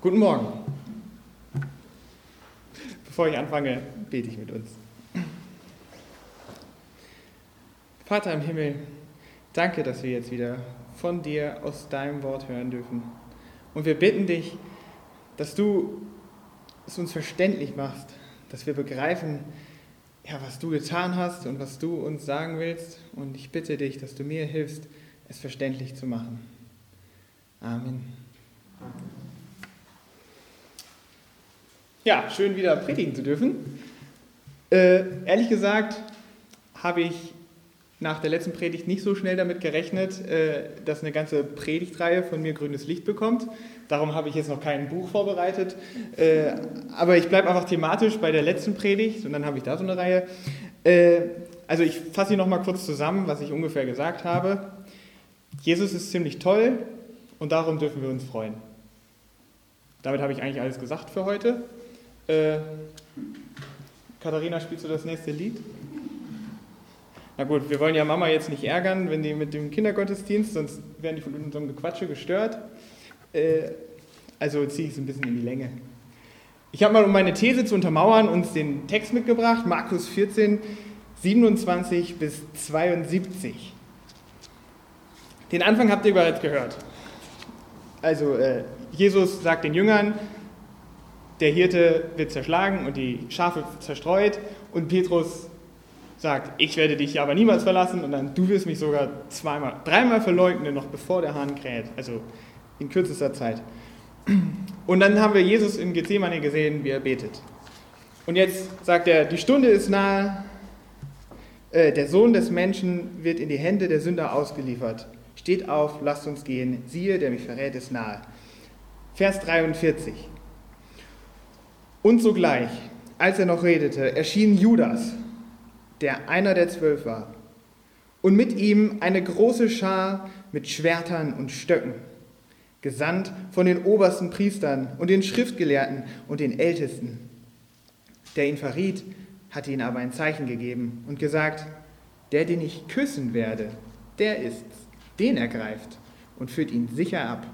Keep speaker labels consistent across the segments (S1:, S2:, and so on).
S1: Guten Morgen. Bevor ich anfange, bete ich mit uns. Vater im Himmel, danke, dass wir jetzt wieder von dir aus deinem Wort hören dürfen. Und wir bitten dich, dass du es uns verständlich machst, dass wir begreifen, was du getan hast und was du uns sagen willst. Und ich bitte dich, dass du mir hilfst, es verständlich zu machen. Amen. Ja, schön wieder predigen zu dürfen. Ehrlich gesagt habe ich nach der letzten Predigt nicht so schnell damit gerechnet, dass eine ganze Predigtreihe von mir grünes Licht bekommt. Darum habe ich jetzt noch kein Buch vorbereitet. Aber ich bleibe einfach thematisch bei der letzten Predigt und dann habe ich da so eine Reihe. Also ich fasse hier nochmal kurz zusammen, was ich ungefähr gesagt habe. Jesus ist ziemlich toll und darum dürfen wir uns freuen. Damit habe ich eigentlich alles gesagt für heute. Katharina, spielst du das nächste Lied? Na gut, wir wollen ja Mama jetzt nicht ärgern, wenn die mit dem Kindergottesdienst, sonst werden die von unserem Gequatsche gestört. Also ziehe ich es ein bisschen in die Länge. Ich habe mal, um meine These zu untermauern, uns den Text mitgebracht, Markus 14, 27 bis 72. Den Anfang habt ihr bereits gehört. Also Jesus sagt den Jüngern, der Hirte wird zerschlagen und die Schafe zerstreut und Petrus sagt, ich werde dich aber niemals verlassen und dann du wirst mich sogar dreimal verleugnen, noch bevor der Hahn kräht, also in kürzester Zeit. Und dann haben wir Jesus in Gethsemane gesehen, wie er betet. Und jetzt sagt er, die Stunde ist nahe, der Sohn des Menschen wird in die Hände der Sünder ausgeliefert. Steht auf, lasst uns gehen, siehe, der mich verrät, ist nahe. Vers 43. Und sogleich, als er noch redete, erschien Judas, der einer der 12 war, und mit ihm eine große Schar mit Schwertern und Stöcken, gesandt von den obersten Priestern und den Schriftgelehrten und den Ältesten. Der ihn verriet, hatte ihn aber ein Zeichen gegeben und gesagt, der, den ich küssen werde, der ist's, den ergreift und führt ihn sicher ab.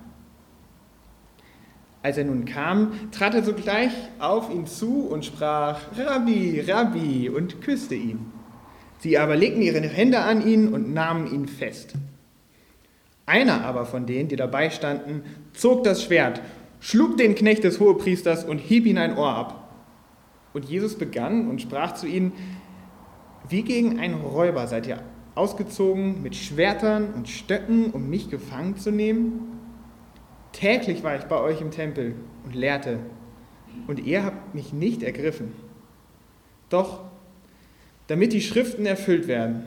S1: Als er nun kam, trat er sogleich auf ihn zu und sprach, Rabbi, Rabbi, und küsste ihn. Sie aber legten ihre Hände an ihn und nahmen ihn fest. Einer aber von denen, die dabei standen, zog das Schwert, schlug den Knecht des Hohepriesters und hieb ihn ein Ohr ab. Und Jesus begann und sprach zu ihnen, wie gegen einen Räuber seid ihr ausgezogen mit Schwertern und Stöcken, um mich gefangen zu nehmen? Täglich war ich bei euch im Tempel und lehrte, und ihr habt mich nicht ergriffen. Doch, damit die Schriften erfüllt werden,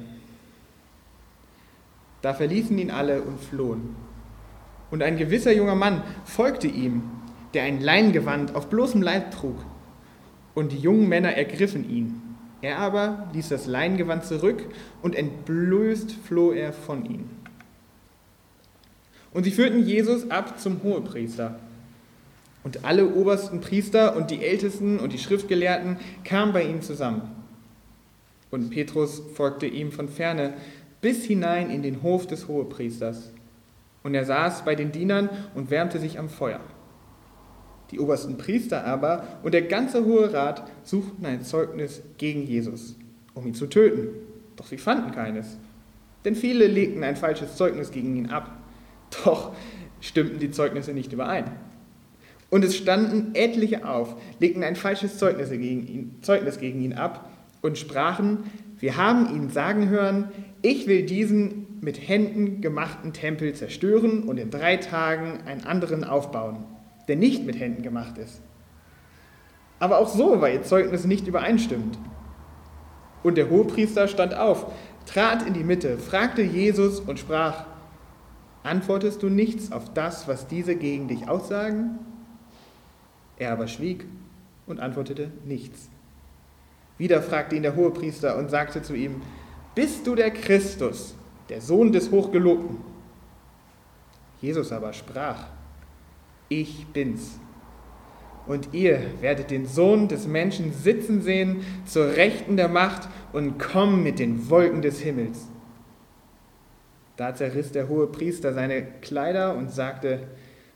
S1: da verließen ihn alle und flohen. Und ein gewisser junger Mann folgte ihm, der ein Leingewand auf bloßem Leib trug. Und die jungen Männer ergriffen ihn. Er aber ließ das Leingewand zurück und entblößt floh er von ihnen. Und sie führten Jesus ab zum Hohepriester. Und alle obersten Priester und die Ältesten und die Schriftgelehrten kamen bei ihm zusammen. Und Petrus folgte ihm von ferne bis hinein in den Hof des Hohepriesters. Und er saß bei den Dienern und wärmte sich am Feuer. Die obersten Priester aber und der ganze Hohe Rat suchten ein Zeugnis gegen Jesus, um ihn zu töten. Doch sie fanden keines. Denn viele legten ein falsches Zeugnis gegen ihn ab. Doch stimmten die Zeugnisse nicht überein. Und es standen etliche auf, legten ein falsches Zeugnis gegen ihn ab und sprachen, wir haben ihn sagen hören, ich will diesen mit Händen gemachten Tempel zerstören und in 3 Tagen einen anderen aufbauen, der nicht mit Händen gemacht ist. Aber auch so war ihr Zeugnis nicht übereinstimmend. Und der Hohepriester stand auf, trat in die Mitte, fragte Jesus und sprach, antwortest du nichts auf das, was diese gegen dich aussagen? Er aber schwieg und antwortete nichts. Wieder fragte ihn der Hohepriester und sagte zu ihm, bist du der Christus, der Sohn des Hochgelobten? Jesus aber sprach, ich bin's. Und ihr werdet den Sohn des Menschen sitzen sehen, zur Rechten der Macht und kommen mit den Wolken des Himmels. Da zerriss der Hohepriester seine Kleider und sagte,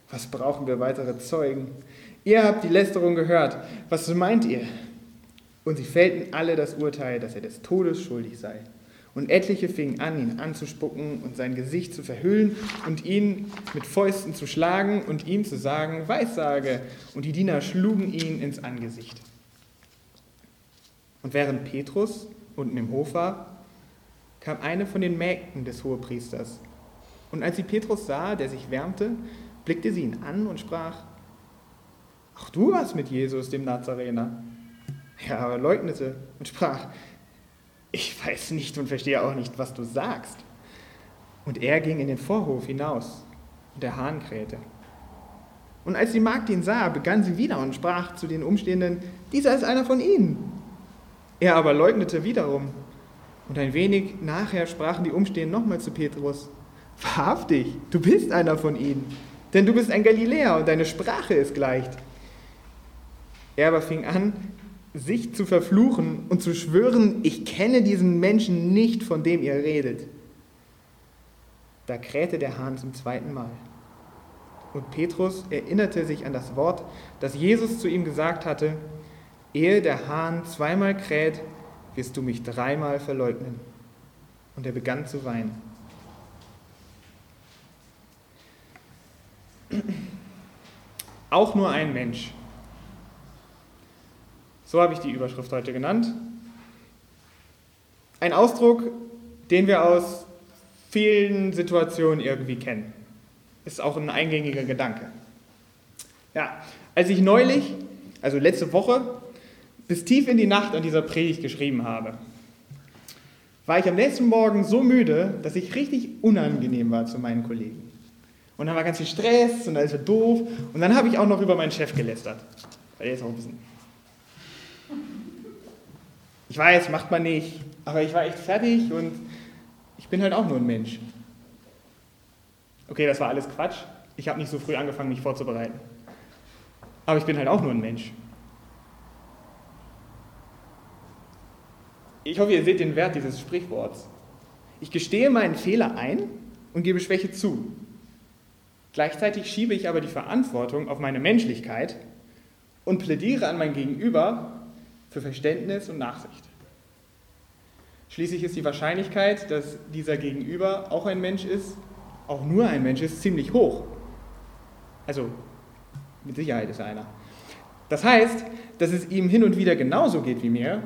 S1: Was brauchen wir weitere Zeugen? Ihr habt die Lästerung gehört. Was meint ihr? Und sie fällten alle das Urteil, dass er des Todes schuldig sei. Und etliche fingen an, ihn anzuspucken und sein Gesicht zu verhüllen und ihn mit Fäusten zu schlagen und ihm zu sagen, Weissage. Und die Diener schlugen ihn ins Angesicht. Und während Petrus unten im Hof war, kam eine von den Mägden des Hohepriesters. Und als sie Petrus sah, der sich wärmte, blickte sie ihn an und sprach, ach, du warst mit Jesus, dem Nazarener. Er aber leugnete und sprach, ich weiß nicht und verstehe auch nicht, was du sagst. Und er ging in den Vorhof hinaus, und der Hahn krähte. Und als die Magd ihn sah, begann sie wieder und sprach zu den Umstehenden, dieser ist einer von ihnen. Er aber leugnete wiederum. Und ein wenig nachher sprachen die Umstehenden nochmal zu Petrus, wahrhaftig, du bist einer von ihnen, denn du bist ein Galiläer und deine Sprache ist gleich. Er aber fing an, sich zu verfluchen und zu schwören, ich kenne diesen Menschen nicht, von dem ihr redet. Da krähte der Hahn zum zweiten Mal. Und Petrus erinnerte sich an das Wort, das Jesus zu ihm gesagt hatte, ehe der Hahn zweimal kräht, wirst du mich dreimal verleugnen. Und er begann zu weinen. Auch nur ein Mensch. So habe ich die Überschrift heute genannt. Ein Ausdruck, den wir aus vielen Situationen irgendwie kennen. Ist auch ein eingängiger Gedanke. Ja, als ich neulich, also letzte Woche, bis tief in die Nacht an dieser Predigt geschrieben habe, war ich am nächsten Morgen so müde, dass ich richtig unangenehm war zu meinen Kollegen. Und dann war ganz viel Stress und alles war doof. Und dann habe ich auch noch über meinen Chef gelästert. Weil der ist auch ein bisschen... Ich weiß, macht man nicht, aber ich war echt fertig und ich bin halt auch nur ein Mensch. Okay, das war alles Quatsch. Ich habe nicht so früh angefangen, mich vorzubereiten. Aber ich bin halt auch nur ein Mensch. Ich hoffe, ihr seht den Wert dieses Sprichworts. Ich gestehe meinen Fehler ein und gebe Schwäche zu. Gleichzeitig schiebe ich aber die Verantwortung auf meine Menschlichkeit und plädiere an mein Gegenüber für Verständnis und Nachsicht. Schließlich ist die Wahrscheinlichkeit, dass dieser Gegenüber auch ein Mensch ist, auch nur ein Mensch ist, ziemlich hoch. Also, mit Sicherheit ist er einer. Das heißt, dass es ihm hin und wieder genauso geht wie mir.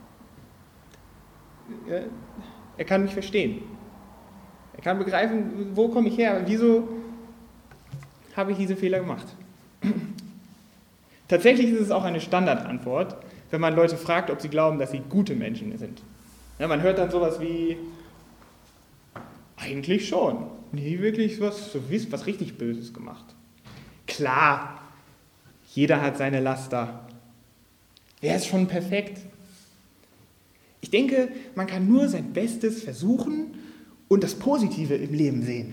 S1: Er kann mich verstehen. Er kann begreifen, wo komme ich her, wieso habe ich diese Fehler gemacht. Tatsächlich ist es auch eine Standardantwort, wenn man Leute fragt, ob sie glauben, dass sie gute Menschen sind. Ja, man hört dann sowas wie, eigentlich schon, nie wirklich was richtig Böses gemacht. Klar, jeder hat seine Laster. Wer ist schon perfekt? Ich denke, man kann nur sein Bestes versuchen und das Positive im Leben sehen.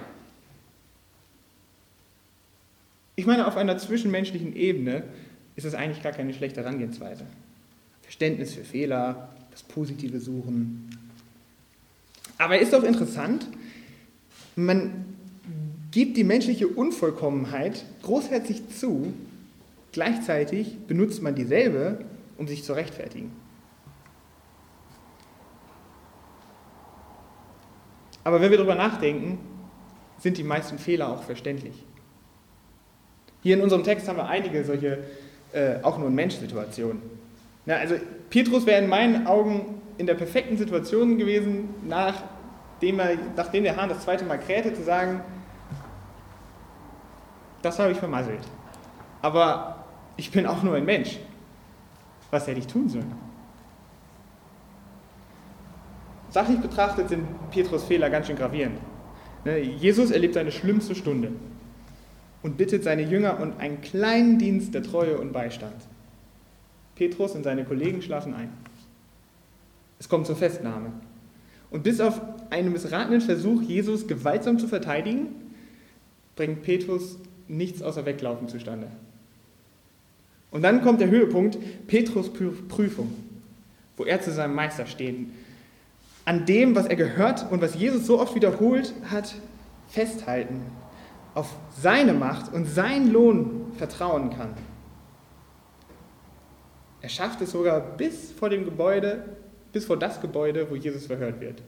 S1: Ich meine, auf einer zwischenmenschlichen Ebene ist es eigentlich gar keine schlechte Herangehensweise. Verständnis für Fehler, das Positive suchen. Aber ist doch interessant, man gibt die menschliche Unvollkommenheit großherzig zu, gleichzeitig benutzt man dieselbe, um sich zu rechtfertigen. Aber wenn wir darüber nachdenken, sind die meisten Fehler auch verständlich. Hier in unserem Text haben wir einige solche auch nur Mensch-Situationen. Ja, also Petrus wäre in meinen Augen in der perfekten Situation gewesen, nachdem der Hahn das zweite Mal krähte, zu sagen, das habe ich vermasselt. Aber ich bin auch nur ein Mensch. Was hätte ich tun sollen? Sachlich betrachtet sind Petrus' Fehler ganz schön gravierend. Jesus erlebt seine schlimmste Stunde und bittet seine Jünger um einen kleinen Dienst der Treue und Beistand. Petrus und seine Kollegen schlafen ein. Es kommt zur Festnahme. Und bis auf einen missratenen Versuch, Jesus gewaltsam zu verteidigen, bringt Petrus nichts außer Weglaufen zustande. Und dann kommt der Höhepunkt, Petrus' Prüfung, wo er zu seinem Meister steht, an dem, was er gehört und was Jesus so oft wiederholt hat, festhalten, auf seine Macht und seinen Lohn vertrauen kann. Er schafft es sogar bis vor das Gebäude, wo Jesus verhört wird.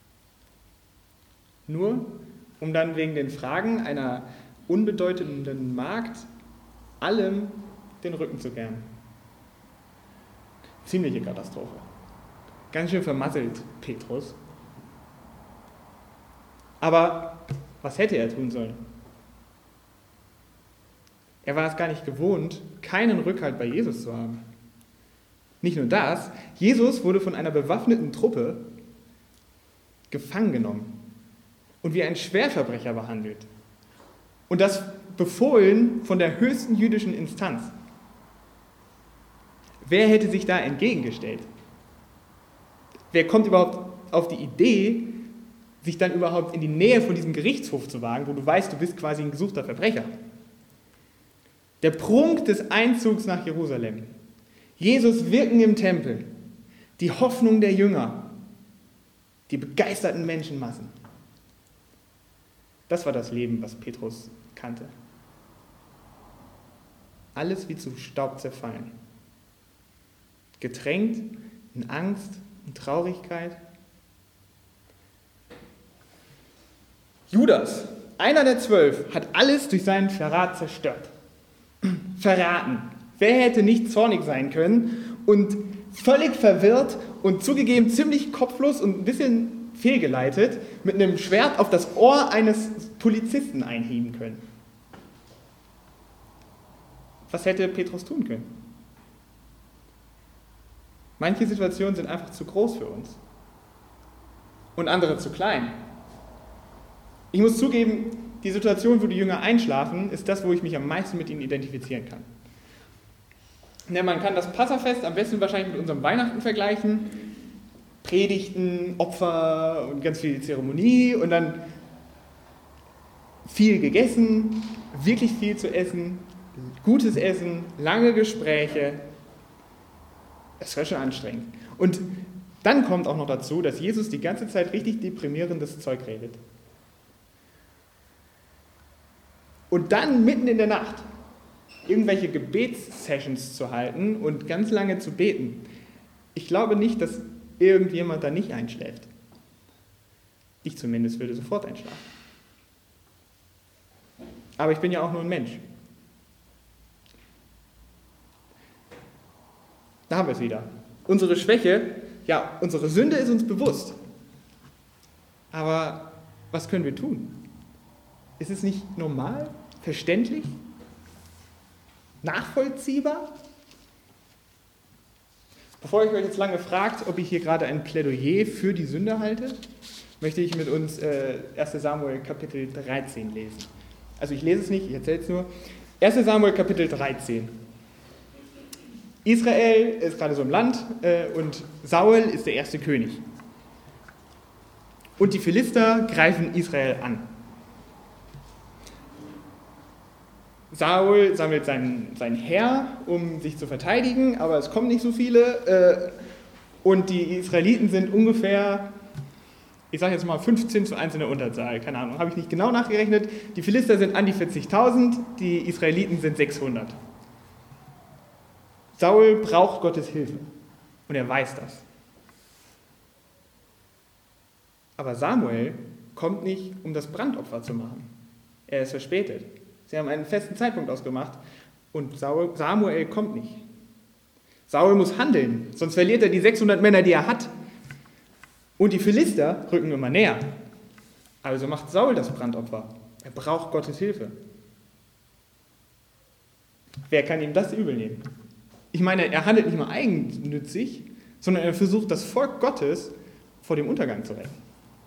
S1: Nur um dann wegen den Fragen einer unbedeutenden Magd allem den Rücken zu kehren. Ziemliche Katastrophe. Ganz schön vermasselt, Petrus. Aber was hätte er tun sollen? Er war es gar nicht gewohnt, keinen Rückhalt bei Jesus zu haben. Nicht nur das, Jesus wurde von einer bewaffneten Truppe gefangen genommen und wie ein Schwerverbrecher behandelt. Und das befohlen von der höchsten jüdischen Instanz. Wer hätte sich da entgegengestellt? Wer kommt überhaupt auf die Idee, sich dann überhaupt in die Nähe von diesem Gerichtshof zu wagen, wo du weißt, du bist quasi ein gesuchter Verbrecher? Der Prunk des Einzugs nach Jerusalem. Jesus wirken im Tempel. Die Hoffnung der Jünger. Die begeisterten Menschenmassen. Das war das Leben, was Petrus kannte. Alles wie zu Staub zerfallen. Getränkt in Angst und Traurigkeit. Judas, einer der 12, hat alles durch seinen Verrat zerstört. Verraten. Wer hätte nicht zornig sein können und völlig verwirrt und zugegeben ziemlich kopflos und ein bisschen fehlgeleitet mit einem Schwert auf das Ohr eines Polizisten einhieben können? Was hätte Petrus tun können? Manche Situationen sind einfach zu groß für uns und andere zu klein. Ich muss zugeben, die Situation, wo die Jünger einschlafen, ist das, wo ich mich am meisten mit ihnen identifizieren kann. Ja, man kann das Passafest am besten wahrscheinlich mit unserem Weihnachten vergleichen. Predigten, Opfer und ganz viel Zeremonie und dann viel gegessen, wirklich viel zu essen, gutes Essen, lange Gespräche. Das war schon anstrengend. Und dann kommt auch noch dazu, dass Jesus die ganze Zeit richtig deprimierendes Zeug redet. Und dann mitten in der Nacht irgendwelche Gebetssessions zu halten und ganz lange zu beten. Ich glaube nicht, dass irgendjemand da nicht einschläft. Ich zumindest würde sofort einschlafen. Aber ich bin ja auch nur ein Mensch. Da haben wir es wieder. Unsere Schwäche, ja, unsere Sünde ist uns bewusst. Aber was können wir tun? Ist es nicht normal, verständlich, nachvollziehbar? Bevor ich euch jetzt lange fragt, ob ich hier gerade ein Plädoyer für die Sünde halte, möchte ich mit uns 1. Samuel Kapitel 13 lesen. Also ich lese es nicht, ich erzähle es nur. 1. Samuel Kapitel 13. Israel ist gerade so im Land und Saul ist der erste König. Und die Philister greifen Israel an. Saul sammelt sein Heer, um sich zu verteidigen, aber es kommen nicht so viele. Und die Israeliten sind ungefähr, ich sage jetzt mal 15:1 in der Unterzahl, keine Ahnung, habe ich nicht genau nachgerechnet. Die Philister sind an die 40.000, die Israeliten sind 600. Saul braucht Gottes Hilfe und er weiß das. Aber Samuel kommt nicht, um das Brandopfer zu machen. Er ist verspätet. Sie haben einen festen Zeitpunkt ausgemacht und Samuel kommt nicht. Saul muss handeln, sonst verliert er die 600 Männer, die er hat. Und die Philister rücken immer näher. Also macht Saul das Brandopfer. Er braucht Gottes Hilfe. Wer kann ihm das übel nehmen? Ich meine, er handelt nicht mal eigennützig, sondern er versucht, das Volk Gottes vor dem Untergang zu retten.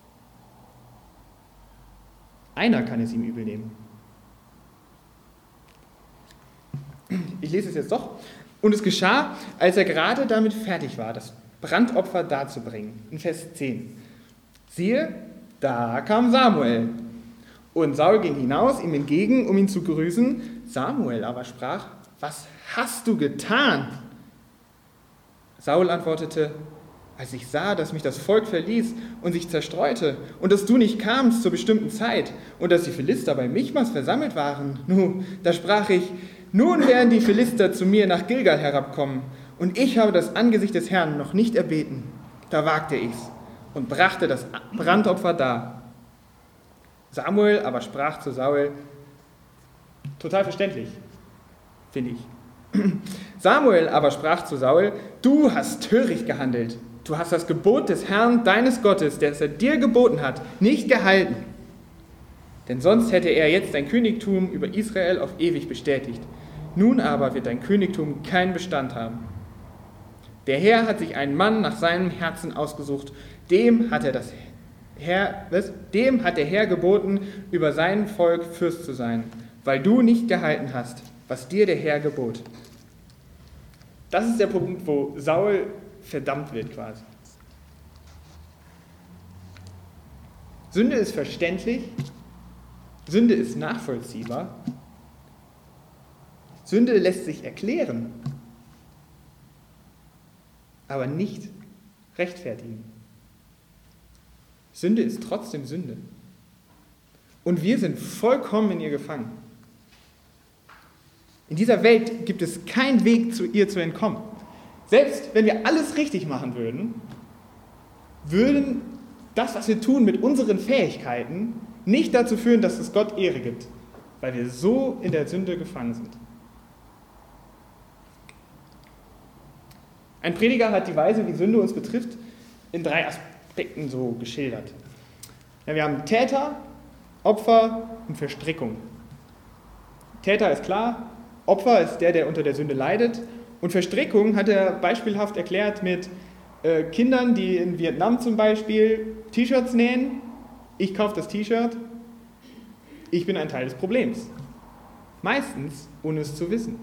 S1: Einer kann es ihm übel nehmen. Ich lese es jetzt doch. Und es geschah, als er gerade damit fertig war, das Brandopfer darzubringen. In Vers 10. Siehe, da kam Samuel. Und Saul ging hinaus ihm entgegen, um ihn zu grüßen. Samuel aber sprach: Was hast du getan? Saul antwortete: als ich sah, dass mich das Volk verließ und sich zerstreute und dass du nicht kamst zur bestimmten Zeit und dass die Philister bei Michmas versammelt waren, da sprach ich, nun werden die Philister zu mir nach Gilgal herabkommen und ich habe das Angesicht des Herrn noch nicht erbeten. Da wagte ich's und brachte das Brandopfer dar. Samuel aber sprach zu Saul, total verständlich, finde ich. Samuel aber sprach zu Saul, du hast töricht gehandelt. Du hast das Gebot des Herrn, deines Gottes, das er dir geboten hat, nicht gehalten. Denn sonst hätte er jetzt dein Königtum über Israel auf ewig bestätigt. Nun aber wird dein Königtum keinen Bestand haben. Der Herr hat sich einen Mann nach seinem Herzen ausgesucht, dem hat der Herr geboten, über sein Volk Fürst zu sein, weil du nicht gehalten hast, was dir der Herr gebot. Das ist der Punkt, wo Saul verdammt wird quasi. Sünde ist verständlich, Sünde ist nachvollziehbar, Sünde lässt sich erklären, aber nicht rechtfertigen. Sünde ist trotzdem Sünde. Und wir sind vollkommen in ihr gefangen. In dieser Welt gibt es keinen Weg, zu ihr zu entkommen. Selbst wenn wir alles richtig machen würden das, was wir tun mit unseren Fähigkeiten, nicht dazu führen, dass es Gott Ehre gibt, weil wir so in der Sünde gefangen sind. Ein Prediger hat die Weise, wie Sünde uns betrifft, in 3 Aspekten so geschildert. Ja, wir haben Täter, Opfer und Verstrickung. Täter ist klar, Opfer ist der unter der Sünde leidet. Und Verstrickung hat er beispielhaft erklärt mit Kindern, die in Vietnam zum Beispiel T-Shirts nähen. Ich kaufe das T-Shirt, ich bin ein Teil des Problems. Meistens, ohne es zu wissen.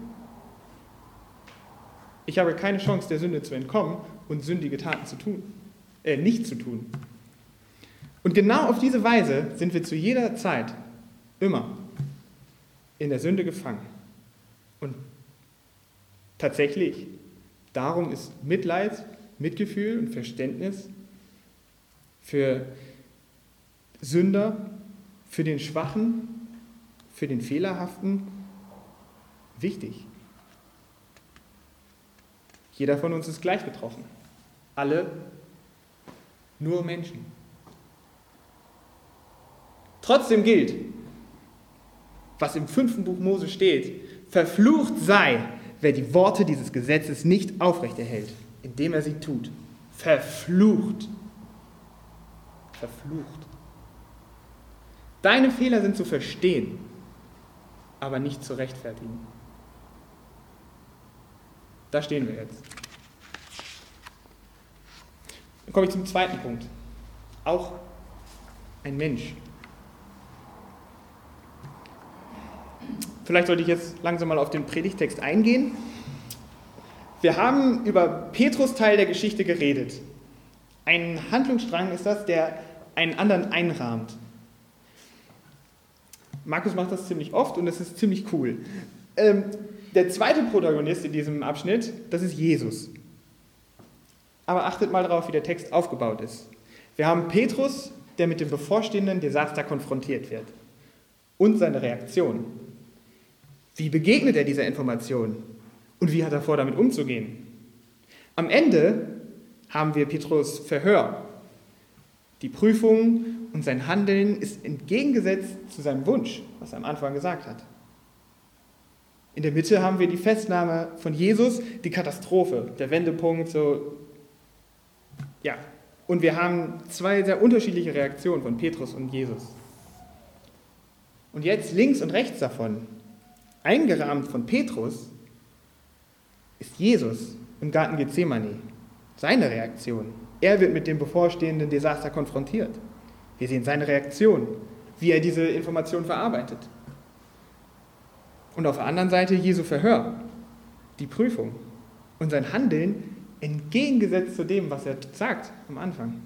S1: Ich habe keine Chance, der Sünde zu entkommen und sündige Taten nicht zu tun. Und genau auf diese Weise sind wir zu jeder Zeit immer in der Sünde gefangen. Und tatsächlich, darum ist Mitleid, Mitgefühl und Verständnis für Sünder, für den Schwachen, für den Fehlerhaften wichtig. Jeder von uns ist gleich betroffen. Alle nur Menschen. Trotzdem gilt, was im 5. Buch Mose steht, verflucht sei, wer die Worte dieses Gesetzes nicht aufrechterhält, indem er sie tut. Verflucht. Verflucht. Deine Fehler sind zu verstehen, aber nicht zu rechtfertigen. Da stehen wir jetzt. Dann komme ich zum zweiten Punkt. Auch ein Mensch. Vielleicht sollte ich jetzt langsam mal auf den Predigtext eingehen. Wir haben über Petrus Teil der Geschichte geredet. Ein Handlungsstrang ist das, der einen anderen einrahmt. Markus macht das ziemlich oft und es ist ziemlich cool. Der zweite Protagonist in diesem Abschnitt, das ist Jesus. Aber achtet mal darauf, wie der Text aufgebaut ist. Wir haben Petrus, der mit dem bevorstehenden Desaster konfrontiert wird. Und seine Reaktion. Wie begegnet er dieser Information? Und wie hat er vor, damit umzugehen? Am Ende haben wir Petrus Verhör. Die Prüfung und sein Handeln ist entgegengesetzt zu seinem Wunsch, was er am Anfang gesagt hat. In der Mitte haben wir die Festnahme von Jesus, die Katastrophe, der Wendepunkt, Und wir haben 2 sehr unterschiedliche Reaktionen von Petrus und Jesus. Und jetzt links und rechts davon, eingerahmt von Petrus, ist Jesus im Garten Gethsemane. Seine Reaktion. Er wird mit dem bevorstehenden Desaster konfrontiert. Wir sehen seine Reaktion, wie er diese Information verarbeitet. Und auf der anderen Seite Jesu Verhör, die Prüfung und sein Handeln entgegengesetzt zu dem, was er sagt am Anfang.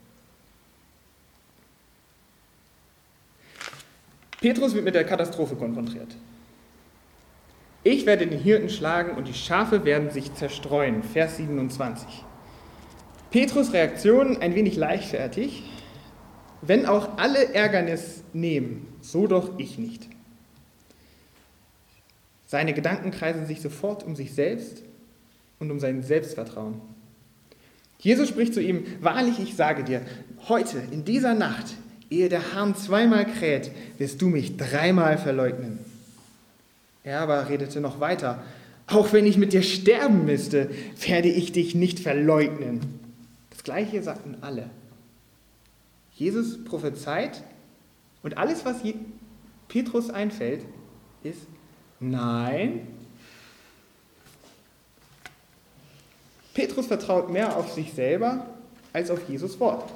S1: Petrus wird mit der Katastrophe konfrontiert. Ich werde den Hirten schlagen und die Schafe werden sich zerstreuen. Vers 27. Petrus' Reaktion ein wenig leichtfertig. Wenn auch alle Ärgernis nehmen, so doch ich nicht. Seine Gedanken kreisen sich sofort um sich selbst und um sein Selbstvertrauen. Jesus spricht zu ihm: Wahrlich, ich sage dir, heute, in dieser Nacht, ehe der Hahn zweimal kräht, wirst du mich dreimal verleugnen. Er aber redete noch weiter: Auch wenn ich mit dir sterben müsste, werde ich dich nicht verleugnen. Das Gleiche sagten alle. Jesus prophezeit und alles, was Petrus einfällt, ist: Nein. Petrus vertraut mehr auf sich selber als auf Jesus Wort.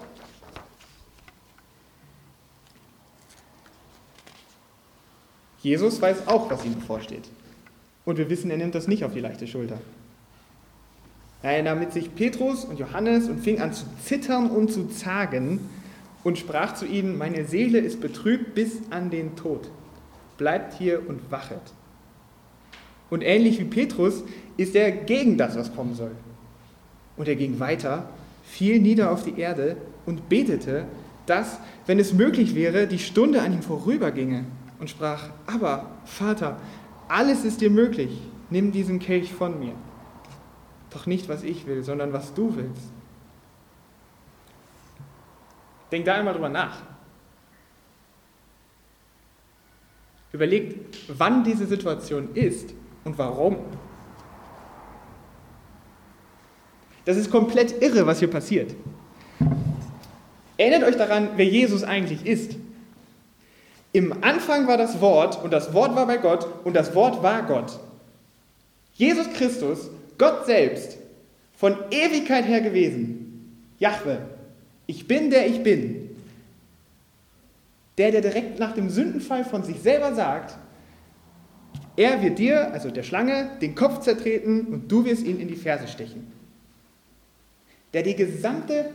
S1: Jesus weiß auch, was ihm bevorsteht. Und wir wissen, er nimmt das nicht auf die leichte Schulter. Er nahm mit sich Petrus und Johannes und fing an zu zittern und zu zagen und sprach zu ihnen: Meine Seele ist betrübt bis an den Tod. Bleibt hier und wachet. Und ähnlich wie Petrus ist er gegen das, was kommen soll. Und er ging weiter, fiel nieder auf die Erde und betete, dass, wenn es möglich wäre, die Stunde an ihm vorüberginge, und sprach: Aber, Vater, alles ist dir möglich, nimm diesen Kelch von mir. Doch nicht, was ich will, sondern was du willst. Denk da einmal drüber nach. Überlegt, wann diese Situation ist und warum. Das ist komplett irre, was hier passiert. Erinnert euch daran, wer Jesus eigentlich ist. Im Anfang war das Wort und das Wort war bei Gott und das Wort war Gott. Jesus Christus, Gott selbst, von Ewigkeit her gewesen. Jahwe, ich bin, der ich bin. Der direkt nach dem Sündenfall von sich selber sagt: Er wird dir, also der Schlange, den Kopf zertreten und du wirst ihn in die Ferse stechen. Der die gesamte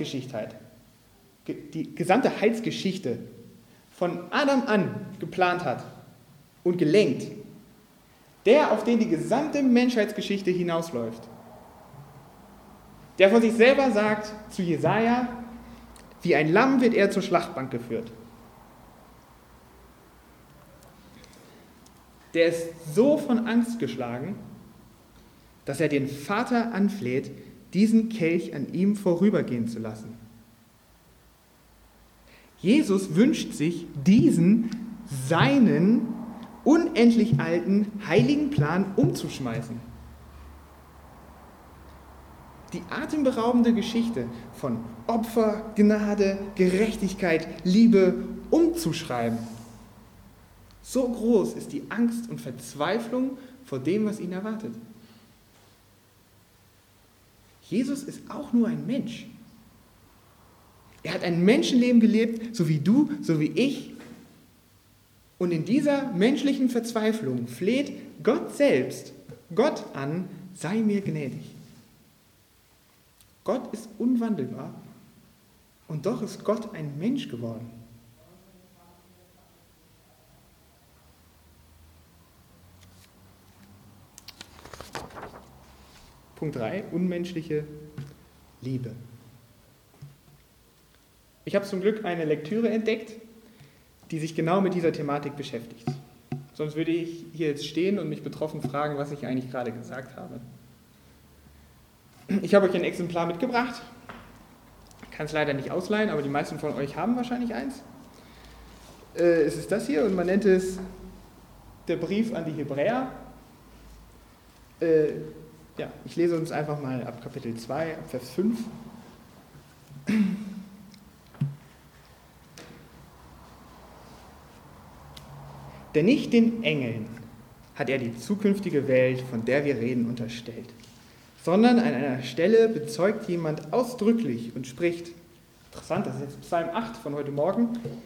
S1: Heilsgeschichte von Adam an geplant hat und gelenkt. Der, auf den die gesamte Menschheitsgeschichte hinausläuft. Der von sich selber sagt zu Jesaja: Wie ein Lamm wird er zur Schlachtbank geführt. Der ist so von Angst geschlagen, dass er den Vater anfleht, diesen Kelch an ihm vorübergehen zu lassen. Jesus wünscht sich diesen, seinen unendlich alten, heiligen Plan umzuschmeißen. Die atemberaubende Geschichte von Opfer, Gnade, Gerechtigkeit, Liebe umzuschreiben. So groß ist die Angst und Verzweiflung vor dem, was ihn erwartet. Jesus ist auch nur ein Mensch. Er hat ein Menschenleben gelebt, so wie du, so wie ich. Und in dieser menschlichen Verzweiflung fleht Gott selbst Gott an: Sei mir gnädig. Gott ist unwandelbar und doch ist Gott ein Mensch geworden. Punkt 3, unmenschliche Liebe. Ich habe zum Glück eine Lektüre entdeckt, die sich genau mit dieser Thematik beschäftigt. Sonst würde ich hier jetzt stehen und mich betroffen fragen, was ich eigentlich gerade gesagt habe. Ich habe euch ein Exemplar mitgebracht. Ich kann es leider nicht ausleihen, aber die meisten von euch haben wahrscheinlich eins. Es ist das hier und man nennt es der Brief an die Hebräer. Ich lese uns einfach mal ab Kapitel 2, ab Vers 5. Denn nicht den Engeln hat er die zukünftige Welt, von der wir reden, unterstellt, sondern an einer Stelle bezeugt jemand ausdrücklich und spricht, interessant, das ist jetzt Psalm 8 von heute Morgen: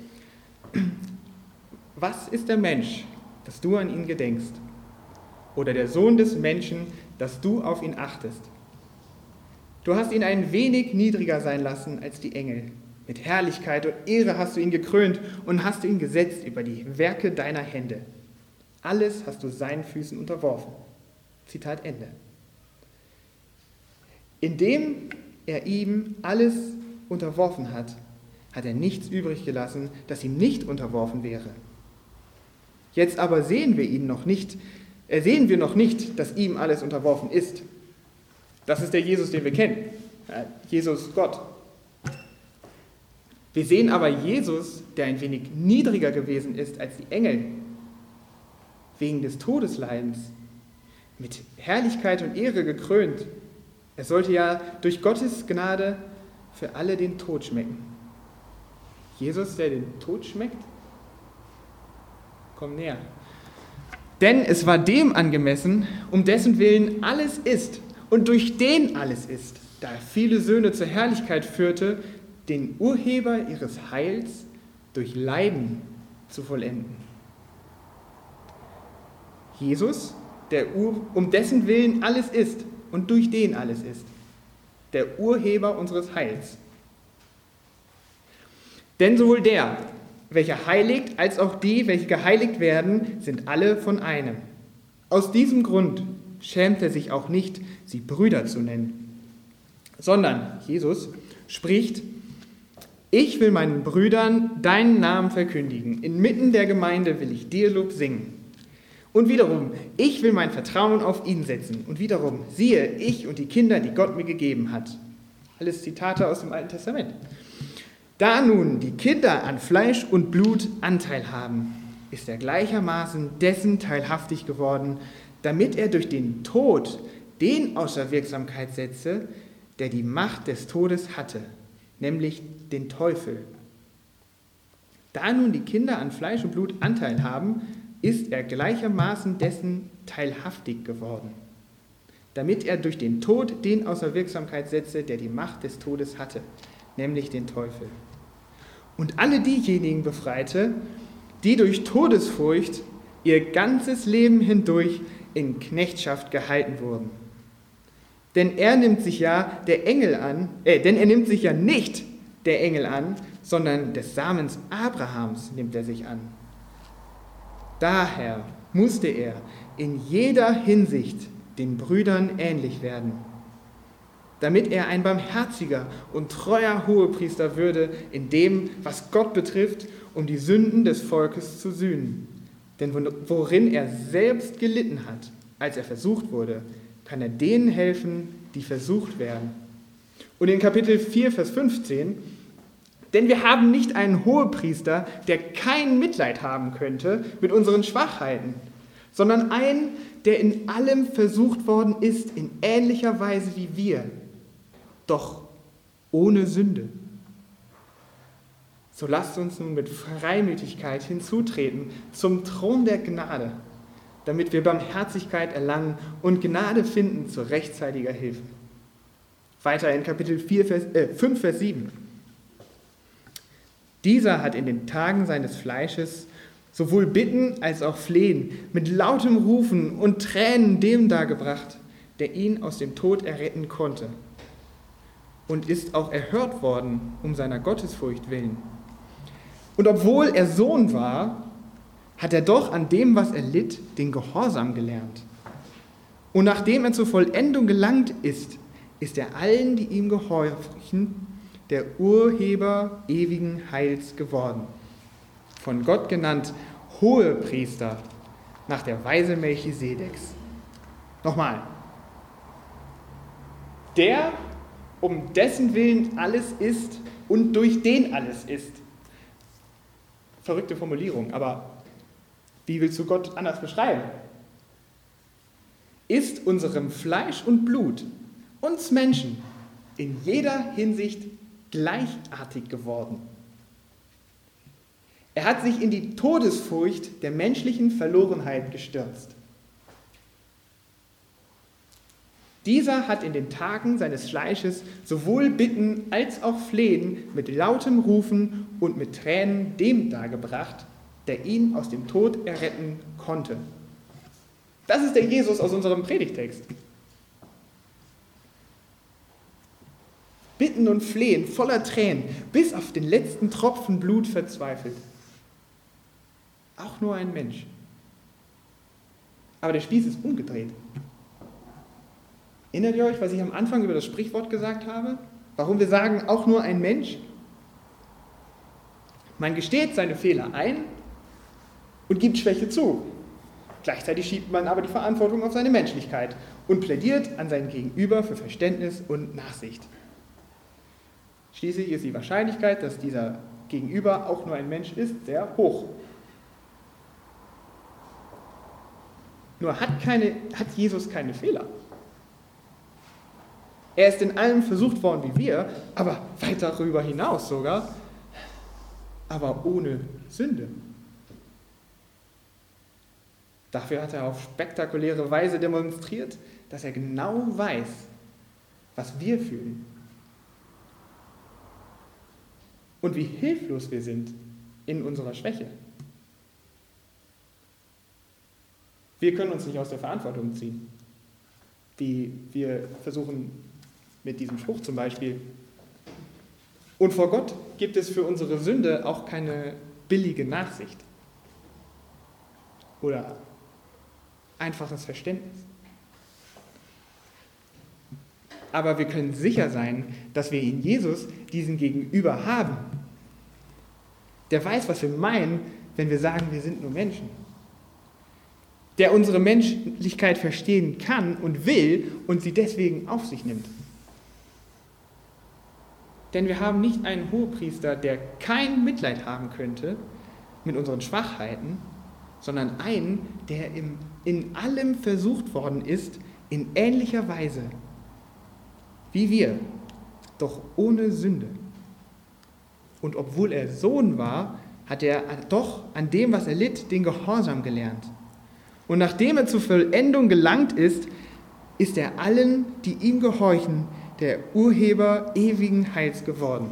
S1: Was ist der Mensch, dass du an ihn gedenkst? Oder der Sohn des Menschen, dass du auf ihn achtest? Du hast ihn ein wenig niedriger sein lassen als die Engel. Mit Herrlichkeit und Ehre hast du ihn gekrönt und hast ihn gesetzt über die Werke deiner Hände. Alles hast du seinen Füßen unterworfen. Zitat Ende. In dem er ihm alles unterworfen hat, hat er nichts übrig gelassen, das ihm nicht unterworfen wäre. Jetzt aber sehen wir noch nicht, dass ihm alles unterworfen ist. Das ist der Jesus, den wir kennen. Jesus Gott. Wir sehen aber Jesus, der ein wenig niedriger gewesen ist als die Engel, wegen des Todesleidens, mit Herrlichkeit und Ehre gekrönt. Er sollte ja durch Gottes Gnade für alle den Tod schmecken. Jesus, der den Tod schmeckt? Komm näher. Denn es war dem angemessen, um dessen Willen alles ist und durch den alles ist, da er viele Söhne zur Herrlichkeit führte, den Urheber ihres Heils durch Leiden zu vollenden. Jesus, um dessen Willen alles ist und durch den alles ist, der Urheber unseres Heils. Denn sowohl der, welcher heiligt, als auch die, welche geheiligt werden, sind alle von einem. Aus diesem Grund schämt er sich auch nicht, sie Brüder zu nennen, sondern Jesus spricht: Ich will meinen Brüdern deinen Namen verkündigen. Inmitten der Gemeinde will ich dir Lob singen. Und wiederum, ich will mein Vertrauen auf ihn setzen. Und wiederum, siehe, ich und die Kinder, die Gott mir gegeben hat. Alles Zitate aus dem Alten Testament. Da nun die Kinder an Fleisch und Blut Anteil haben, ist er gleichermaßen dessen teilhaftig geworden, damit er durch den Tod den außer Wirksamkeit setze, der die Macht des Todes hatte, nämlich den Teufel. Da nun die Kinder an Fleisch und Blut Anteil haben, ist er gleichermaßen dessen teilhaftig geworden, damit er durch den Tod den außer Wirksamkeit setze, der die Macht des Todes hatte, nämlich den Teufel. Und alle diejenigen befreite, die durch Todesfurcht ihr ganzes Leben hindurch in Knechtschaft gehalten wurden. Denn er nimmt sich ja nicht der Engel an, sondern des Samens Abrahams nimmt er sich an. Daher musste er in jeder Hinsicht den Brüdern ähnlich werden, damit er ein barmherziger und treuer Hohepriester würde in dem, was Gott betrifft, um die Sünden des Volkes zu sühnen. Denn worin er selbst gelitten hat, als er versucht wurde, kann er denen helfen, die versucht werden. Und in Kapitel 4, Vers 15: Denn wir haben nicht einen Hohepriester, der kein Mitleid haben könnte mit unseren Schwachheiten, sondern einen, der in allem versucht worden ist, in ähnlicher Weise wie wir, doch ohne Sünde. So lasst uns nun mit Freimütigkeit hinzutreten zum Thron der Gnade, damit wir Barmherzigkeit erlangen und Gnade finden zu rechtzeitiger Hilfe. Weiter in Kapitel 5, Vers 7. Dieser hat in den Tagen seines Fleisches sowohl Bitten als auch Flehen mit lautem Rufen und Tränen dem dargebracht, der ihn aus dem Tod erretten konnte, und ist auch erhört worden um seiner Gottesfurcht willen. Und obwohl er Sohn war, hat er doch an dem, was er litt, den Gehorsam gelernt. Und nachdem er zur Vollendung gelangt ist, ist er allen, die ihm gehorchen, der Urheber ewigen Heils geworden. Von Gott genannt Hohepriester nach der Weise Melchisedeks. Nochmal. Der, um dessen Willen alles ist und durch den alles ist. Verrückte Formulierung, aber wie willst du Gott anders beschreiben? Ist unserem Fleisch und Blut, uns Menschen, in jeder Hinsicht gleichartig geworden. Er hat sich in die Todesfurcht der menschlichen Verlorenheit gestürzt. Dieser hat in den Tagen seines Fleisches sowohl Bitten als auch Flehen mit lautem Rufen und mit Tränen dem dargebracht, der ihn aus dem Tod erretten konnte. Das ist der Jesus aus unserem Predigtext. Bitten und Flehen, voller Tränen, bis auf den letzten Tropfen Blut verzweifelt. Auch nur ein Mensch. Aber der Spieß ist umgedreht. Erinnert ihr euch, was ich am Anfang über das Sprichwort gesagt habe? Warum wir sagen, auch nur ein Mensch? Man gesteht seine Fehler ein und gibt Schwäche zu. Gleichzeitig schiebt man aber die Verantwortung auf seine Menschlichkeit und plädiert an sein Gegenüber für Verständnis und Nachsicht. Schließlich ist die Wahrscheinlichkeit, dass dieser Gegenüber auch nur ein Mensch ist, sehr hoch. Nur hat Jesus keine Fehler. Er ist in allem versucht worden wie wir, aber weit darüber hinaus sogar, aber ohne Sünde. Dafür hat er auf spektakuläre Weise demonstriert, dass er genau weiß, was wir fühlen und wie hilflos wir sind in unserer Schwäche. Wir können uns nicht aus der Verantwortung ziehen, wie wir versuchen mit diesem Spruch zum Beispiel. Und vor Gott gibt es für unsere Sünde auch keine billige Nachsicht oder einfaches Verständnis. Aber wir können sicher sein, dass wir in Jesus diesen Gegenüber haben. Der weiß, was wir meinen, wenn wir sagen, wir sind nur Menschen. Der unsere Menschlichkeit verstehen kann und will und sie deswegen auf sich nimmt. Denn wir haben nicht einen Hohepriester, der kein Mitleid haben könnte mit unseren Schwachheiten, sondern einen, der in allem versucht worden ist, in ähnlicher Weise wie wir, doch ohne Sünde. Und obwohl er Sohn war, hat er doch an dem, was er litt, den Gehorsam gelernt. Und nachdem er zur Vollendung gelangt ist, ist er allen, die ihm gehorchen, der Urheber ewigen Heils geworden.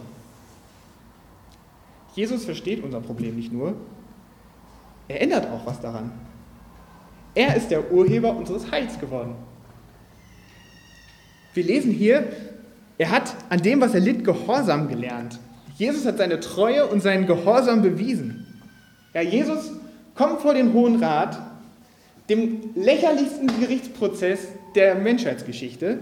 S1: Jesus versteht unser Problem nicht nur, er ändert auch was daran. Er ist der Urheber unseres Heils geworden. Wir lesen hier, er hat an dem, was er litt, Gehorsam gelernt. Jesus hat seine Treue und seinen Gehorsam bewiesen. Ja, Jesus kommt vor den Hohen Rat, dem lächerlichsten Gerichtsprozess der Menschheitsgeschichte.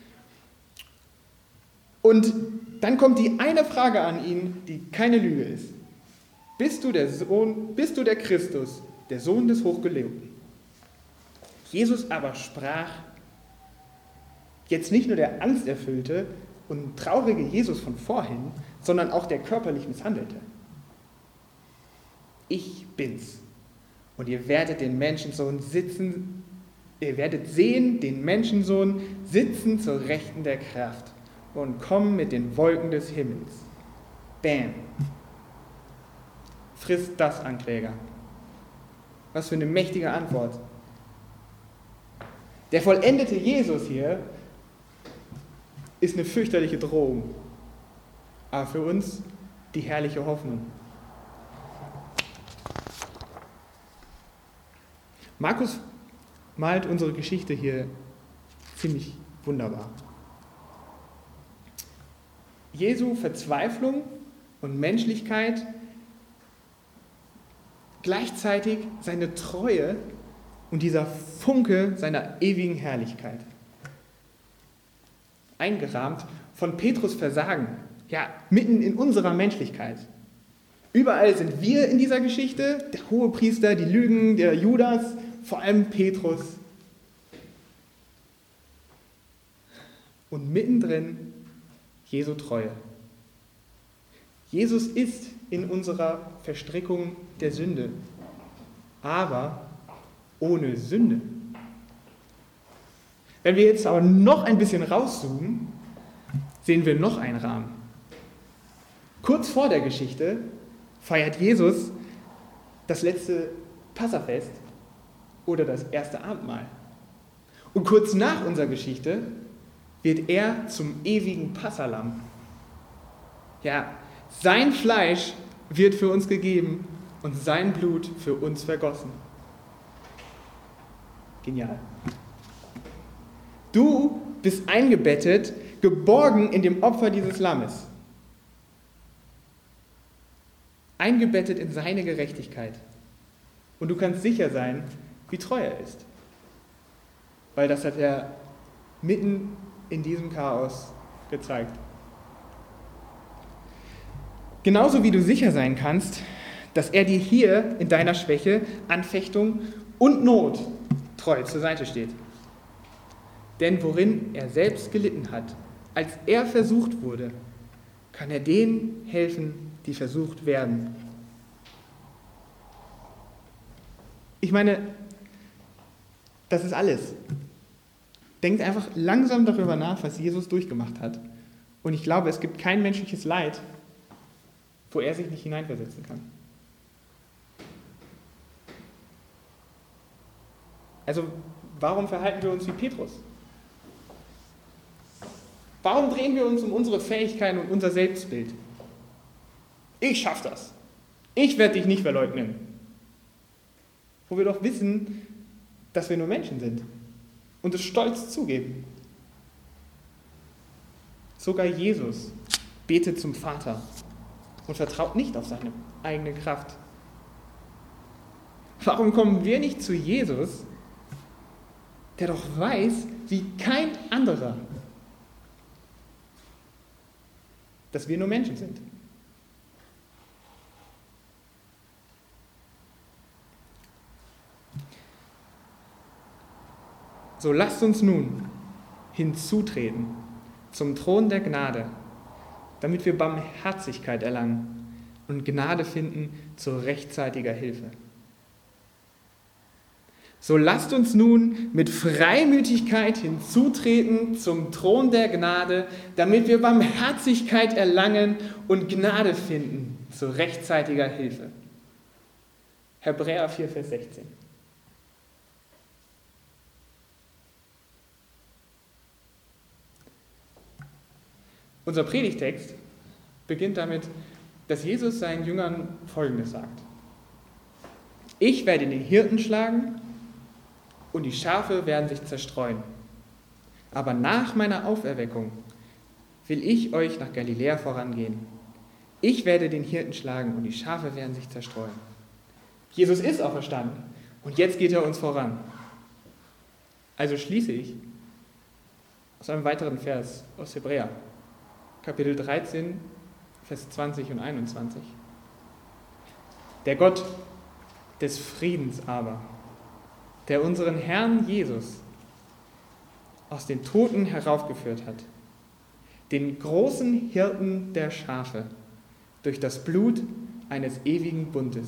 S1: Und dann kommt die eine Frage an ihn, die keine Lüge ist. Bist du der Christus, der Sohn des Hochgelobten? Jesus aber sprach, jetzt nicht nur der angsterfüllte und traurige Jesus von vorhin, sondern auch der körperlich Misshandelte. Ich bin's. Und ihr werdet den Menschensohn sehen, den Menschensohn sitzen zur Rechten der Kraft und kommen mit den Wolken des Himmels. Bam. Frisst das, Ankläger. Was für eine mächtige Antwort. Der vollendete Jesus hier ist eine fürchterliche Drohung, aber für uns die herrliche Hoffnung. Markus malt unsere Geschichte hier ziemlich wunderbar. Jesu Verzweiflung und Menschlichkeit, gleichzeitig seine Treue und dieser Funke seiner ewigen Herrlichkeit. Eingerahmt von Petrus Versagen, ja, mitten in unserer Menschlichkeit. Überall sind wir in dieser Geschichte, der Hohepriester, die Lügen, der Judas, vor allem Petrus. Und mittendrin Jesu Treue. Jesus ist in unserer Verstrickung der Sünde, aber ohne Sünde. Wenn wir jetzt aber noch ein bisschen rauszoomen, sehen wir noch einen Rahmen. Kurz vor der Geschichte feiert Jesus das letzte Passafest oder das erste Abendmahl. Und kurz nach unserer Geschichte wird er zum ewigen Passahlamm. Ja, sein Fleisch wird für uns gegeben und sein Blut für uns vergossen. Genial. Du bist eingebettet, geborgen in dem Opfer dieses Lammes. Eingebettet in seine Gerechtigkeit. Und du kannst sicher sein, wie treu er ist. Weil das hat er mitten in diesem Chaos gezeigt. Genauso wie du sicher sein kannst, dass er dir hier in deiner Schwäche, Anfechtung und Not treu zur Seite steht. Denn worin er selbst gelitten hat, als er versucht wurde, kann er denen helfen, die versucht werden. Ich meine, das ist alles. Denkt einfach langsam darüber nach, was Jesus durchgemacht hat. Und ich glaube, es gibt kein menschliches Leid, wo er sich nicht hineinversetzen kann. Also, warum verhalten wir uns wie Petrus? Warum drehen wir uns um unsere Fähigkeiten und unser Selbstbild? Ich schaffe das. Ich werde dich nicht verleugnen. Wo wir doch wissen, dass wir nur Menschen sind und es stolz zugeben. Sogar Jesus betet zum Vater und vertraut nicht auf seine eigene Kraft. Warum kommen wir nicht zu Jesus, der doch weiß, wie kein anderer, dass wir nur Menschen sind? So lasst uns nun hinzutreten zum Thron der Gnade, damit wir Barmherzigkeit erlangen und Gnade finden zu rechtzeitiger Hilfe. So lasst uns nun mit Freimütigkeit hinzutreten zum Thron der Gnade, damit wir Barmherzigkeit erlangen und Gnade finden zu rechtzeitiger Hilfe. Hebräer 4, Vers 16. Unser Predigtext beginnt damit, dass Jesus seinen Jüngern Folgendes sagt. Ich werde den Hirten schlagen und die Schafe werden sich zerstreuen. Aber nach meiner Auferweckung will ich euch nach Galiläa vorangehen. Ich werde den Hirten schlagen und die Schafe werden sich zerstreuen. Jesus ist auferstanden und jetzt geht er uns voran. Also schließe ich aus einem weiteren Vers aus Hebräer, Kapitel 13, Vers 20 und 21. Der Gott des Friedens aber, der unseren Herrn Jesus aus den Toten heraufgeführt hat, den großen Hirten der Schafe, durch das Blut eines ewigen Bundes.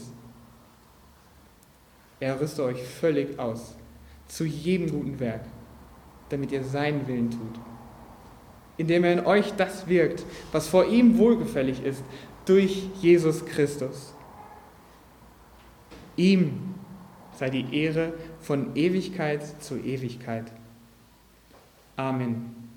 S1: Er rüste euch völlig aus, zu jedem guten Werk, damit ihr seinen Willen tut, indem er in euch das wirkt, was vor ihm wohlgefällig ist, durch Jesus Christus. Ihm sei die Ehre von Ewigkeit zu Ewigkeit. Amen.